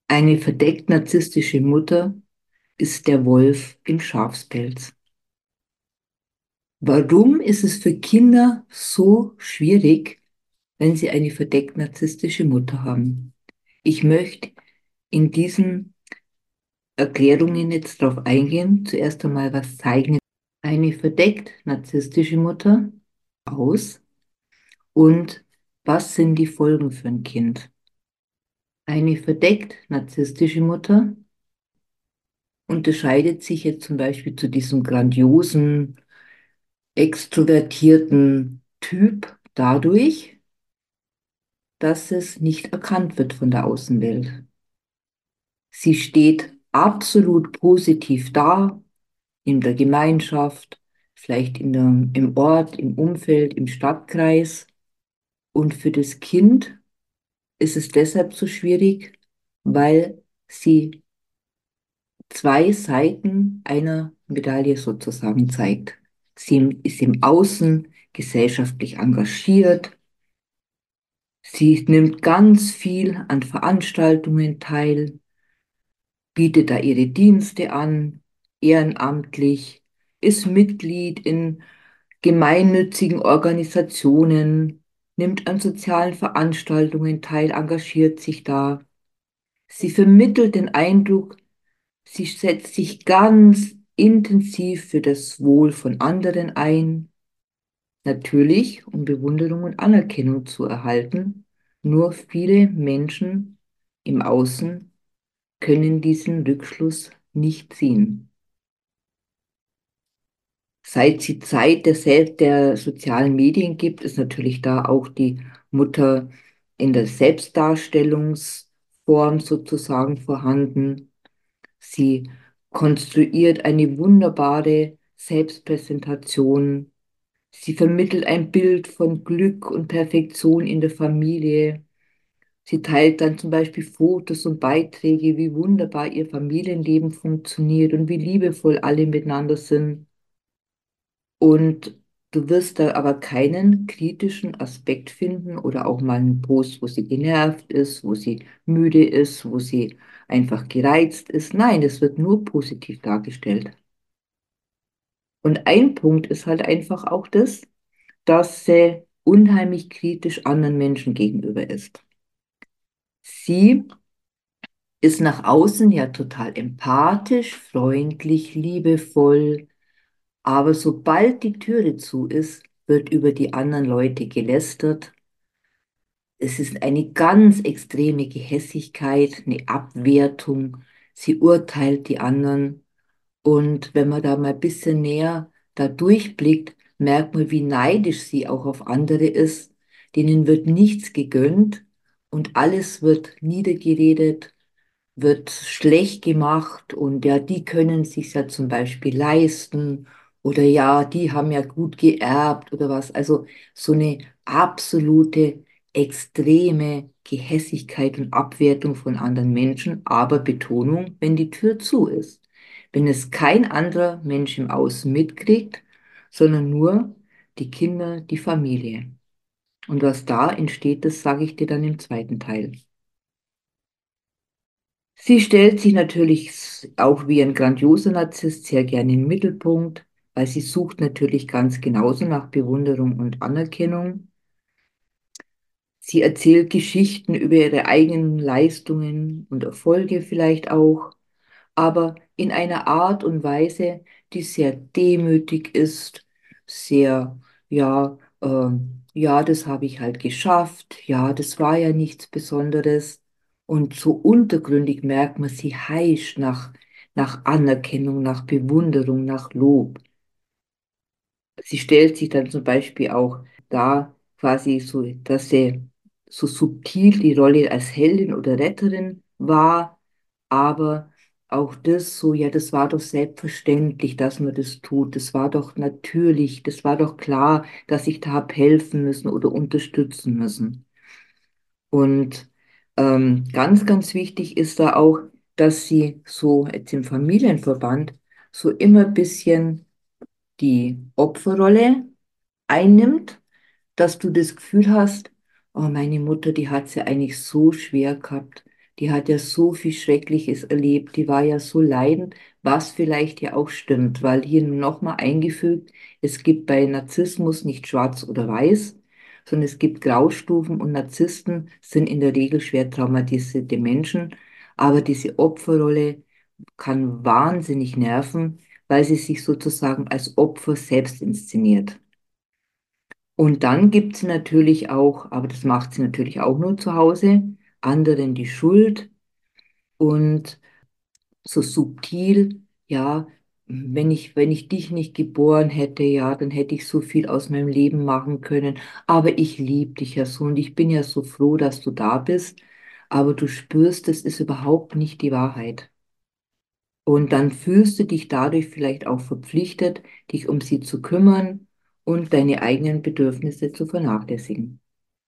Eine verdeckt narzisstische Mutter ist der Wolf im Schafspelz. Warum ist es für Kinder so schwierig, wenn sie eine verdeckt narzisstische Mutter haben? Ich möchte in diesen Erklärungen jetzt darauf eingehen. Zuerst einmal, was zeichnet eine verdeckt narzisstische Mutter aus und was sind die Folgen für ein Kind? Eine verdeckt narzisstische Mutter unterscheidet sich jetzt zum Beispiel zu diesem grandiosen, extrovertierten Typ dadurch, dass es nicht erkannt wird von der Außenwelt. Sie steht absolut positiv da in der Gemeinschaft, vielleicht im Ort, im Umfeld, im Stadtkreis. Und für das Kind ist es deshalb so schwierig, weil sie zwei Seiten einer Medaille sozusagen zeigt. Sie ist im Außen gesellschaftlich engagiert. Sie nimmt ganz viel an Veranstaltungen teil, bietet da ihre Dienste an, ehrenamtlich, ist Mitglied in gemeinnützigen Organisationen, nimmt an sozialen Veranstaltungen teil, engagiert sich da. Sie vermittelt den Eindruck, sie setzt sich ganz intensiv für das Wohl von anderen ein, natürlich um Bewunderung und Anerkennung zu erhalten. Nur viele Menschen im Außen können diesen Rückschluss nicht ziehen. Seit sie Zeit der sozialen Medien gibt, ist natürlich da auch die Mutter in der Selbstdarstellungsform sozusagen vorhanden. Sie konstruiert eine wunderbare Selbstpräsentation. Sie vermittelt ein Bild von Glück und Perfektion in der Familie. Sie teilt dann zum Beispiel Fotos und Beiträge, wie wunderbar ihr Familienleben funktioniert und wie liebevoll alle miteinander sind. Und du wirst da aber keinen kritischen Aspekt finden oder auch mal einen Post, wo sie genervt ist, wo sie müde ist, wo sie einfach gereizt ist. Nein, es wird nur positiv dargestellt. Und ein Punkt ist halt einfach auch das, dass sie unheimlich kritisch anderen Menschen gegenüber ist. Sie ist nach außen ja total empathisch, freundlich, liebevoll, aber sobald die Türe zu ist, wird über die anderen Leute gelästert. Es ist eine ganz extreme Gehässigkeit, eine Abwertung. Sie urteilt die anderen. Und wenn man da mal ein bisschen näher da durchblickt, merkt man, wie neidisch sie auch auf andere ist. Denen wird nichts gegönnt und alles wird niedergeredet, wird schlecht gemacht und ja, die können sich ja zum Beispiel leisten oder ja, die haben ja gut geerbt oder was. Also so eine absolute extreme Gehässigkeit und Abwertung von anderen Menschen, aber Betonung, wenn die Tür zu ist. Wenn es kein anderer Mensch im Außen mitkriegt, sondern nur die Kinder, die Familie. Und was da entsteht, das sage ich dir dann im zweiten Teil. Sie stellt sich natürlich auch wie ein grandioser Narzisst sehr gerne im Mittelpunkt, weil sie sucht natürlich ganz genauso nach Bewunderung und Anerkennung. Sie erzählt Geschichten über ihre eigenen Leistungen und Erfolge vielleicht auch, aber in einer Art und Weise, die sehr demütig ist, sehr, ja, ja, das habe ich halt geschafft, ja, das war ja nichts Besonderes. Und so untergründig merkt man, sie heischt nach Anerkennung, nach Bewunderung, nach Lob. Sie stellt sich dann zum Beispiel auch dar, quasi so, dass sie so subtil die Rolle als Heldin oder Retterin war, aber auch das so, ja, das war doch selbstverständlich, dass man das tut. Das war doch natürlich, das war doch klar, dass ich da hab helfen müssen oder unterstützen müssen. Und ganz, ganz wichtig ist da auch, dass sie so jetzt im Familienverband so immer ein bisschen die Opferrolle einnimmt, dass du das Gefühl hast, oh, meine Mutter, die hat es ja eigentlich so schwer gehabt. Die hat ja so viel Schreckliches erlebt, die war ja so leidend, was vielleicht ja auch stimmt, weil hier nochmal eingefügt, es gibt bei Narzissmus nicht schwarz oder weiß, sondern es gibt Graustufen und Narzissten sind in der Regel schwer traumatisierte Menschen, aber diese Opferrolle kann wahnsinnig nerven, weil sie sich sozusagen als Opfer selbst inszeniert. Und dann gibt sie natürlich auch, aber das macht sie natürlich auch nur zu Hause, anderen die Schuld und so subtil, ja, wenn ich dich nicht geboren hätte, ja, dann hätte ich so viel aus meinem Leben machen können. Aber ich liebe dich ja so und ich bin ja so froh, dass du da bist. Aber du spürst, es ist überhaupt nicht die Wahrheit. Und dann fühlst du dich dadurch vielleicht auch verpflichtet, dich um sie zu kümmern und deine eigenen Bedürfnisse zu vernachlässigen.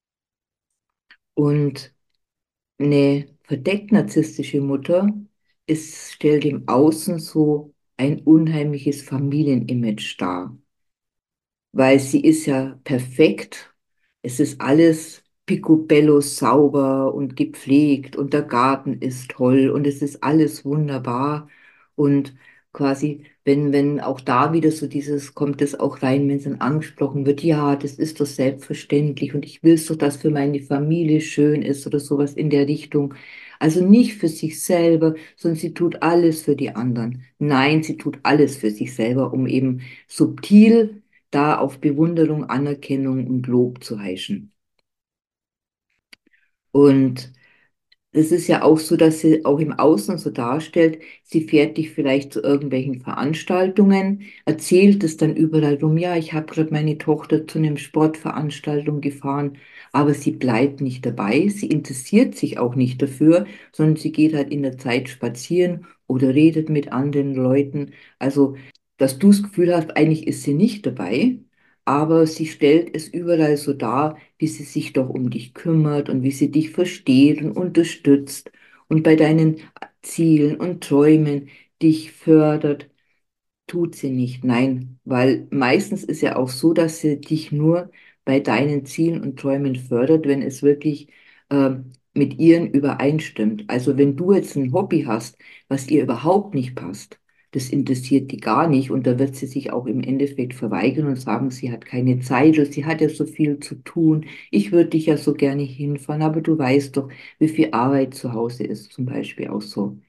Und eine verdeckt narzisstische Mutter stellt im Außen so ein unheimliches Familienimage dar, weil sie ist ja perfekt. Es ist alles picobello sauber und gepflegt und der Garten ist toll und es ist alles wunderbar. Und quasi, wenn auch da wieder so dieses, kommt es auch rein, wenn es dann angesprochen wird, ja, das ist doch selbstverständlich und ich will es doch, dass für meine Familie schön ist oder sowas in der Richtung. Also nicht für sich selber, sondern sie tut alles für die anderen. Nein, sie tut alles für sich selber, um eben subtil da auf Bewunderung, Anerkennung und Lob zu heischen. Und es ist ja auch so, dass sie auch im Außen so darstellt, sie fährt dich vielleicht zu irgendwelchen Veranstaltungen, erzählt es dann überall rum, ja, ich habe gerade meine Tochter zu einer Sportveranstaltung gefahren, aber sie bleibt nicht dabei, sie interessiert sich auch nicht dafür, sondern sie geht halt in der Zeit spazieren oder redet mit anderen Leuten. Also, dass du das Gefühl hast, eigentlich ist sie nicht dabei, aber sie stellt es überall so dar, wie sie sich doch um dich kümmert und wie sie dich versteht und unterstützt und bei deinen Zielen und Träumen dich fördert. Tut sie nicht, nein, weil meistens ist ja auch so, dass sie dich nur bei deinen Zielen und Träumen fördert, wenn es wirklich mit ihren übereinstimmt. Also wenn du jetzt ein Hobby hast, was ihr überhaupt nicht passt, das interessiert die gar nicht und da wird sie sich auch im Endeffekt verweigern und sagen, sie hat keine Zeit oder sie hat ja so viel zu tun. Ich würde dich ja so gerne hinfahren, aber du weißt doch, wie viel Arbeit zu Hause ist, zum Beispiel auch so.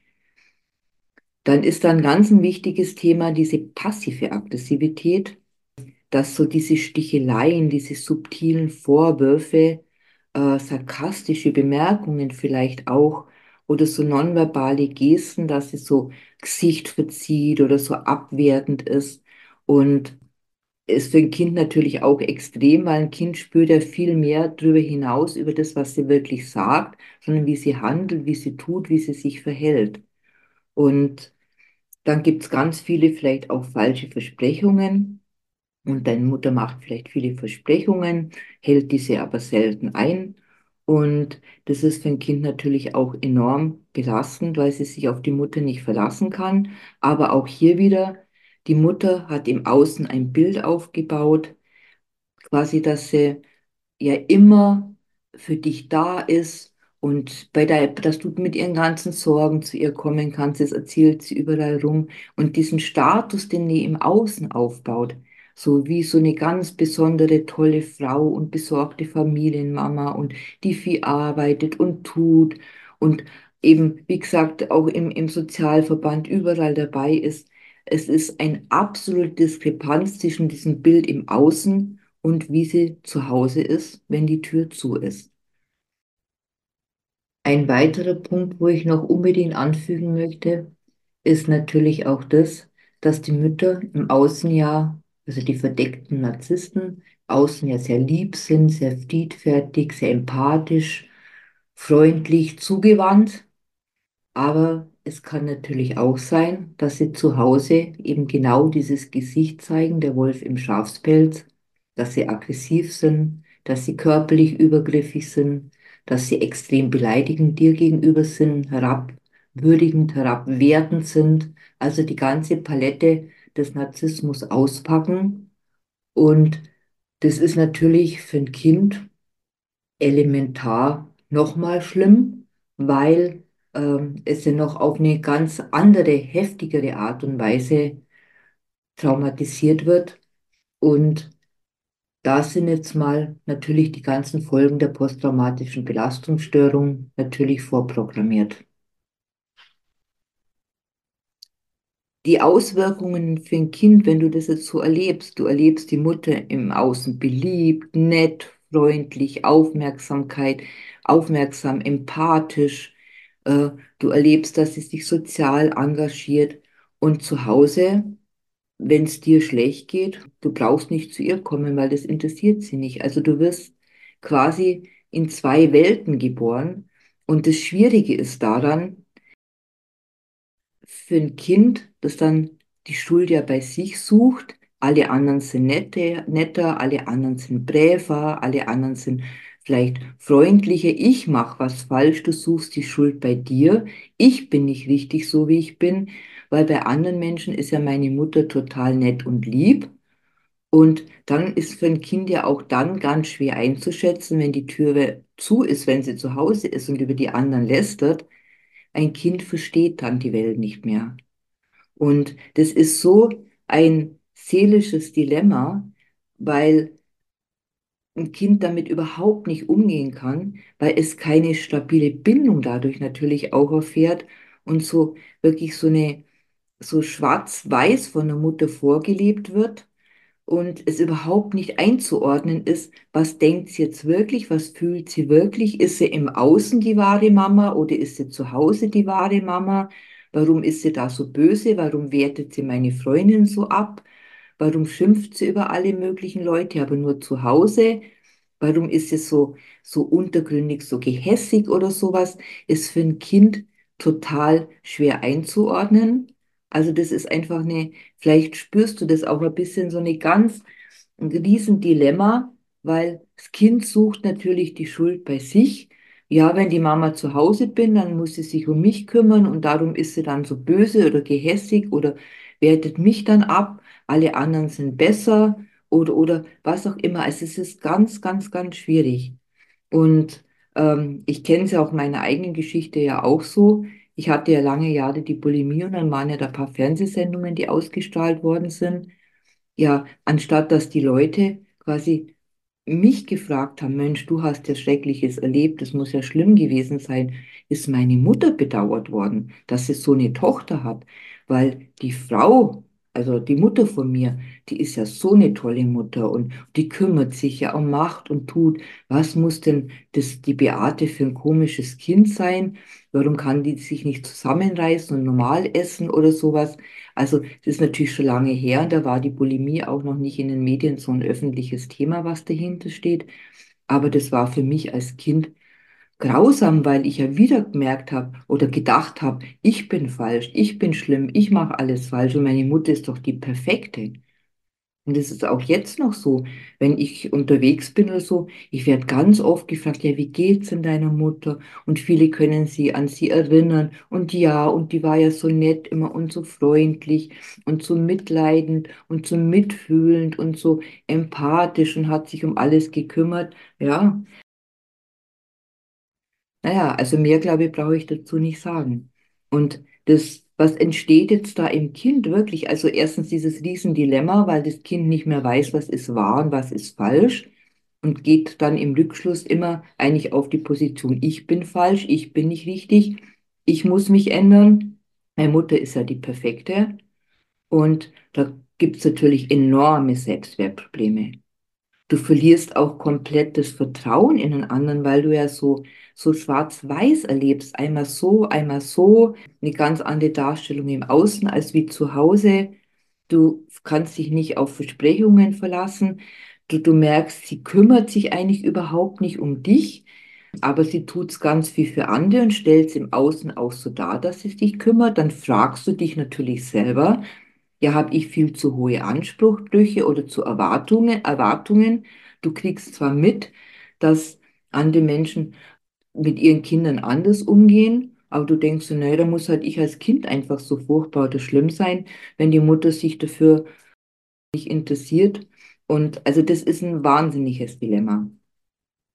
Dann ist da ein ganz ein wichtiges Thema diese passive Aggressivität, dass so diese Sticheleien, diese subtilen Vorwürfe, sarkastische Bemerkungen vielleicht auch oder so nonverbale Gesten, dass sie so Gesicht verzieht oder so abwertend ist und ist für ein Kind natürlich auch extrem, weil ein Kind spürt ja viel mehr darüber hinaus, über das, was sie wirklich sagt, sondern wie sie handelt, wie sie tut, wie sie sich verhält. Und dann gibt es ganz viele vielleicht auch falsche Versprechungen und deine Mutter macht vielleicht viele Versprechungen, hält diese aber selten ein. Und das ist für ein Kind natürlich auch enorm belastend, weil sie sich auf die Mutter nicht verlassen kann. Aber auch hier wieder, die Mutter hat im Außen ein Bild aufgebaut, quasi, dass sie ja immer für dich da ist und dass du mit ihren ganzen Sorgen zu ihr kommen kannst, das erzählt sie überall rum. Und diesen Status, den die im Außen aufbaut, so wie so eine ganz besondere, tolle Frau und besorgte Familienmama und die viel arbeitet und tut und eben, wie gesagt, auch im Sozialverband überall dabei ist. Es ist eine absolute Diskrepanz zwischen diesem Bild im Außen und wie sie zu Hause ist, wenn die Tür zu ist. Ein weiterer Punkt, wo ich noch unbedingt anfügen möchte, ist natürlich auch das, dass die Mütter im Außen ja, also die verdeckten Narzissten, außen ja sehr lieb sind, sehr friedfertig, sehr empathisch, freundlich, zugewandt. Aber es kann natürlich auch sein, dass sie zu Hause eben genau dieses Gesicht zeigen, der Wolf im Schafspelz, dass sie aggressiv sind, dass sie körperlich übergriffig sind, dass sie extrem beleidigend dir gegenüber sind, herabwürdigend, herabwertend sind, also die ganze Palette des Narzissmus auspacken. Und das ist natürlich für ein Kind elementar nochmal schlimm, weil es ja noch auf eine ganz andere, heftigere Art und Weise traumatisiert wird. Und da sind jetzt mal natürlich die ganzen Folgen der posttraumatischen Belastungsstörung natürlich vorprogrammiert. Die Auswirkungen für ein Kind, wenn du das jetzt so erlebst, du erlebst die Mutter im Außen beliebt, nett, freundlich, aufmerksam, empathisch, äh, du erlebst, dass sie sich sozial engagiert und zu Hause, wenn es dir schlecht geht, du brauchst nicht zu ihr kommen, weil das interessiert sie nicht. Also du wirst quasi in zwei Welten geboren und das Schwierige ist daran, für ein Kind, das dann die Schuld ja bei sich sucht, alle anderen sind netter, alle anderen sind bräver, alle anderen sind vielleicht freundlicher, ich mache was falsch, du suchst die Schuld bei dir, ich bin nicht richtig so, wie ich bin, weil bei anderen Menschen ist ja meine Mutter total nett und lieb. Und dann ist für ein Kind ja auch dann ganz schwer einzuschätzen, wenn die Türe zu ist, wenn sie zu Hause ist und über die anderen lästert. Ein Kind versteht dann die Welt nicht mehr. Und das ist so ein seelisches Dilemma, weil ein Kind damit überhaupt nicht umgehen kann, weil es keine stabile Bindung dadurch natürlich auch erfährt und so wirklich so schwarz-weiß von der Mutter vorgelebt wird und es überhaupt nicht einzuordnen ist, was denkt sie jetzt wirklich, was fühlt sie wirklich, ist sie im Außen die wahre Mama oder ist sie zu Hause die wahre Mama? Warum ist sie da so böse? Warum wertet sie meine Freundin so ab? Warum schimpft sie über alle möglichen Leute, aber nur zu Hause? Warum ist sie so untergründig, so gehässig oder sowas? Ist für ein Kind total schwer einzuordnen. Also das ist einfach vielleicht spürst du das auch ein bisschen so ein Riesendilemma, weil das Kind sucht natürlich die Schuld bei sich. Ja, wenn die Mama zu Hause bin, dann muss sie sich um mich kümmern und darum ist sie dann so böse oder gehässig oder wertet mich dann ab. Alle anderen sind besser oder was auch immer. Also es ist ganz schwierig. Und ich kenne es ja auch meiner eigenen Geschichte ja auch so. Ich hatte ja lange Jahre die Bulimie und dann waren ja da ein paar Fernsehsendungen, die ausgestrahlt worden sind. Ja, anstatt dass die Leute quasi mich gefragt haben, Mensch, du hast ja Schreckliches erlebt, das muss ja schlimm gewesen sein, ist meine Mutter bedauert worden, dass sie so eine Tochter hat, weil die Frau, also die Mutter von mir, die ist ja so eine tolle Mutter und die kümmert sich ja um Macht und tut, was muss denn die Beate für ein komisches Kind sein? Warum kann die sich nicht zusammenreißen und normal essen oder sowas? Also, das ist natürlich schon lange her und da war die Bulimie auch noch nicht in den Medien so ein öffentliches Thema, was dahinter steht. Aber das war für mich als Kind grausam, weil ich ja wieder gemerkt habe oder gedacht habe, ich bin falsch, ich bin schlimm, ich mache alles falsch und meine Mutter ist doch die Perfekte. Und es ist auch jetzt noch so, wenn ich unterwegs bin oder so, ich werde ganz oft gefragt, ja, wie geht's denn deiner Mutter? Und viele können sie an sie erinnern. Und ja, und die war ja so nett immer und so freundlich und so mitleidend und so mitfühlend und so empathisch und hat sich um alles gekümmert. Ja, naja, also mehr, glaube ich, brauche ich dazu nicht sagen. Und was entsteht jetzt da im Kind wirklich? Also erstens dieses Riesendilemma, weil das Kind nicht mehr weiß, was ist wahr und was ist falsch und geht dann im Rückschluss immer eigentlich auf die Position, ich bin falsch, ich bin nicht richtig, ich muss mich ändern. Meine Mutter ist ja die Perfekte und da gibt es natürlich enorme Selbstwertprobleme. Du verlierst auch komplett das Vertrauen in den anderen, weil du ja so schwarz-weiß erlebst. Einmal so, eine ganz andere Darstellung im Außen als wie zu Hause. Du kannst dich nicht auf Versprechungen verlassen. Du merkst, sie kümmert sich eigentlich überhaupt nicht um dich, aber sie tut es ganz viel für andere und stellt es im Außen auch so dar, dass sie sich kümmert. Dann fragst du dich natürlich selber, ja, habe ich viel zu hohe Ansprüche oder zu Erwartungen? Du kriegst zwar mit, dass andere Menschen mit ihren Kindern anders umgehen, aber du denkst so, naja, da muss halt ich als Kind einfach so furchtbar oder schlimm sein, wenn die Mutter sich dafür nicht interessiert. Und also das ist ein wahnsinniges Dilemma.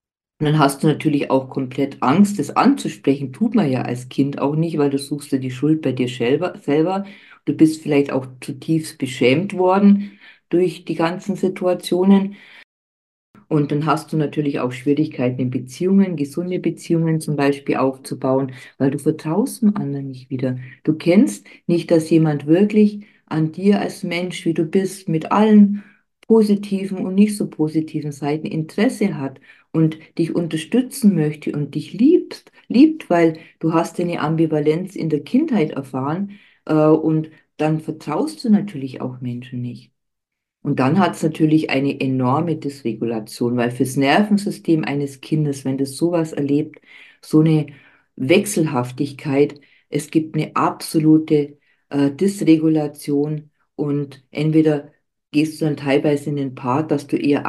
Und dann hast du natürlich auch komplett Angst, das anzusprechen. Tut man ja als Kind auch nicht, weil du suchst dir die Schuld bei dir selber. Du bist vielleicht auch zutiefst beschämt worden durch die ganzen Situationen. Und dann hast du natürlich auch Schwierigkeiten in Beziehungen, gesunde Beziehungen zum Beispiel aufzubauen, weil du vertraust dem anderen nicht wieder. Du kennst nicht, dass jemand wirklich an dir als Mensch, wie du bist, mit allen positiven und nicht so positiven Seiten Interesse hat und dich unterstützen möchte und dich liebt, weil du hast eine Ambivalenz in der Kindheit erfahren, und dann vertraust du natürlich auch Menschen nicht. Und dann hat es natürlich eine enorme Dysregulation, weil fürs Nervensystem eines Kindes, wenn das sowas erlebt, so eine Wechselhaftigkeit, es gibt eine absolute Dysregulation und entweder gehst du dann teilweise in den Part, dass du eher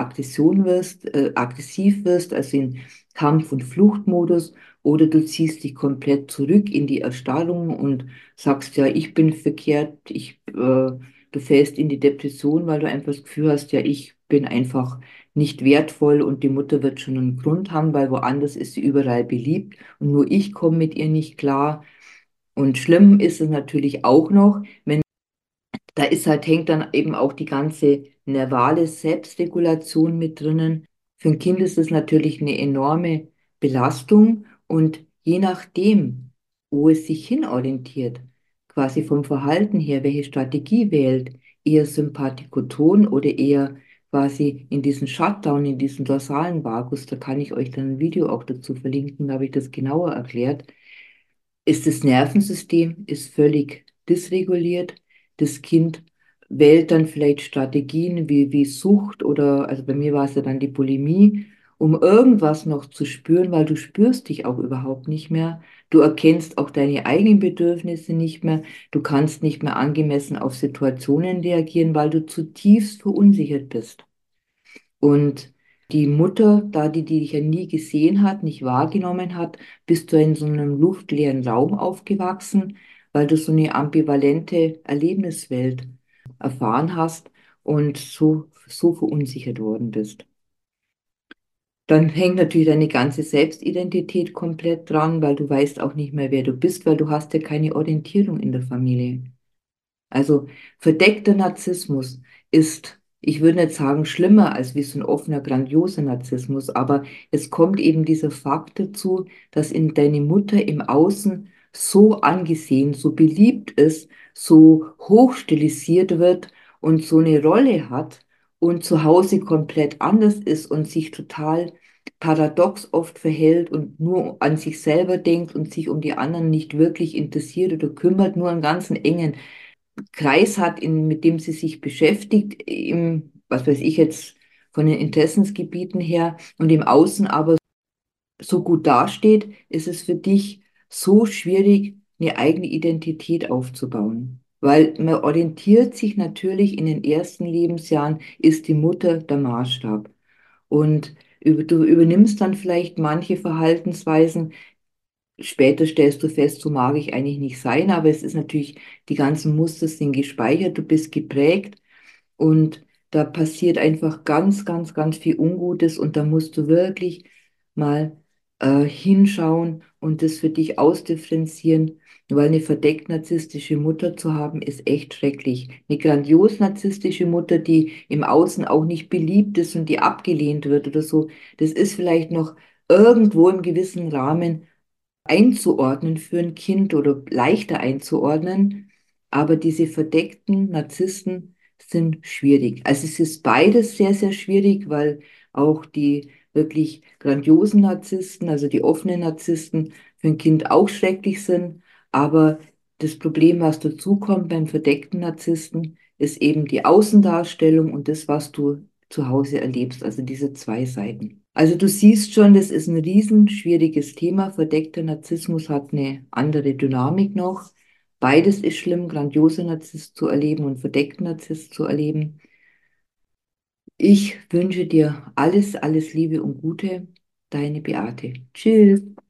aggressiv wirst, also in Kampf- und Fluchtmodus, oder du ziehst dich komplett zurück in die Erstarrung und sagst, ja, ich bin verkehrt, du fällst in die Depression, weil du einfach das Gefühl hast, ja, ich bin einfach nicht wertvoll und die Mutter wird schon einen Grund haben, weil woanders ist sie überall beliebt und nur ich komme mit ihr nicht klar. Und schlimm ist es natürlich auch noch, wenn da ist halt, hängt dann eben auch die ganze nervale Selbstregulation mit drinnen. Für ein Kind ist es natürlich eine enorme Belastung und je nachdem, wo es sich hinorientiert, quasi vom Verhalten her, welche Strategie wählt, eher Sympathikoton oder eher quasi in diesen Shutdown, in diesen dorsalen Vagus, da kann ich euch dann ein Video auch dazu verlinken, da habe ich das genauer erklärt, ist das Nervensystem ist völlig dysreguliert. Das Kind wählt dann vielleicht Strategien wie Sucht oder, also bei mir war es ja dann die Bulimie, um irgendwas noch zu spüren, weil du spürst dich auch überhaupt nicht mehr. Du erkennst auch deine eigenen Bedürfnisse nicht mehr. Du kannst nicht mehr angemessen auf Situationen reagieren, weil du zutiefst verunsichert bist. Und die Mutter, da die dich ja nie gesehen hat, nicht wahrgenommen hat, bist du in so einem luftleeren Raum aufgewachsen, weil du so eine ambivalente Erlebniswelt erfahren hast und so verunsichert worden bist. Dann hängt natürlich deine ganze Selbstidentität komplett dran, weil du weißt auch nicht mehr, wer du bist, weil du hast ja keine Orientierung in der Familie. Also verdeckter Narzissmus ist, ich würde nicht sagen schlimmer als wie so ein offener, grandioser Narzissmus, aber es kommt eben dieser Fakt dazu, dass in deine Mutter im Außen so angesehen, so beliebt ist, so hochstilisiert wird und so eine Rolle hat und zu Hause komplett anders ist und sich total paradox oft verhält und nur an sich selber denkt und sich um die anderen nicht wirklich interessiert oder kümmert, nur einen ganzen engen Kreis hat, mit dem sie sich beschäftigt, im, was weiß ich jetzt, von den Interessensgebieten her und im Außen aber so gut dasteht, ist es für dich so schwierig, eine eigene Identität aufzubauen. Weil man orientiert sich natürlich in den ersten Lebensjahren, ist die Mutter der Maßstab. Und du übernimmst dann vielleicht manche Verhaltensweisen. Später stellst du fest, so mag ich eigentlich nicht sein, aber es ist natürlich, die ganzen Muster sind gespeichert, du bist geprägt und da passiert einfach ganz viel Ungutes und da musst du wirklich mal hinschauen und das für dich ausdifferenzieren, weil eine verdeckt narzisstische Mutter zu haben, ist echt schrecklich. Eine grandios narzisstische Mutter, die im Außen auch nicht beliebt ist und die abgelehnt wird oder so, das ist vielleicht noch irgendwo im gewissen Rahmen einzuordnen für ein Kind oder leichter einzuordnen, aber diese verdeckten Narzissten sind schwierig. Also es ist beides sehr schwierig, weil auch die wirklich grandiosen Narzissten, also die offenen Narzissten, für ein Kind auch schrecklich sind, aber das Problem, was dazukommt beim verdeckten Narzissten, ist eben die Außendarstellung und das, was du zu Hause erlebst, also diese zwei Seiten. Also du siehst schon, das ist ein riesen schwieriges Thema. Verdeckter Narzissmus hat eine andere Dynamik noch. Beides ist schlimm, grandiose Narzisst zu erleben und verdeckten Narzisst zu erleben. Ich wünsche dir alles Liebe und Gute, deine Beate. Tschüss.